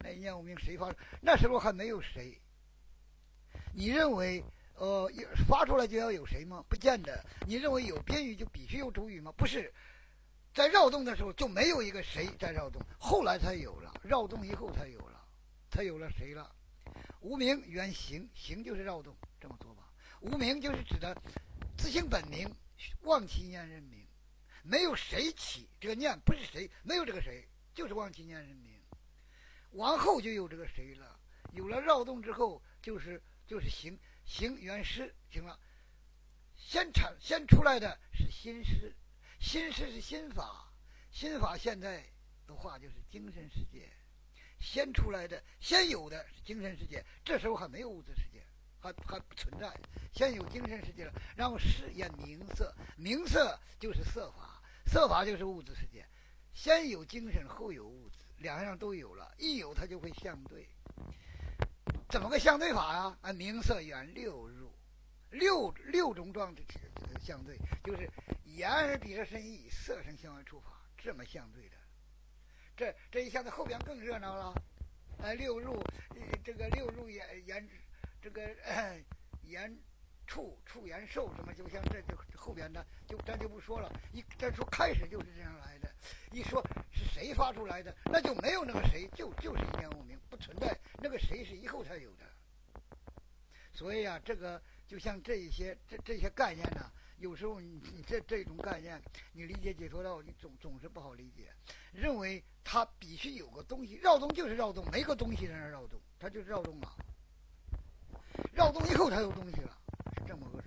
那一念无明谁发出？那时候还没有谁。你认为发出来就要有谁吗？不见得。你认为有宾语就必须有主语吗？不是。在扰动的时候就没有一个谁在扰动，后来才有了，扰动以后才有了，才有了谁了。无明原形，形就是扰动，这么说吧。无明就是指的自性本名，妄其念人名，没有谁起这个念，不是谁，没有这个谁，就是妄其念人名。往后就有这个谁了，有了扰动之后，就是形，形原识，行了。先出来的是心识。心识是心法，心法现在的话就是精神世界，先出来的、先有的是精神世界，这时候还没有物质世界，还不存在。先有精神世界了，然后识也名色，名色就是色法，色法就是物质世界。先有精神，后有物质，两样都有了，一有它就会相对。怎么个相对法啊？名色缘六入，六种状态相对，就是眼耳鼻舌身意色声香味触法，这么相对的。这一下子后边更热闹了。六入，这个六入言这个言触言受什么，就像这就后边的咱就不说了。咱说开始就是这样来的。一说是谁发出来的，那就没有那个谁，就是一念无明，不存在。那个谁是以后才有的。所以啊，这个就像这些概念呢，有时候你这种概念，你理解解脱道，你总是不好理解，认为它必须有个东西，扰动就是扰动，没个东西在那扰动，它就是扰动嘛。扰动以后才有东西了，是这么个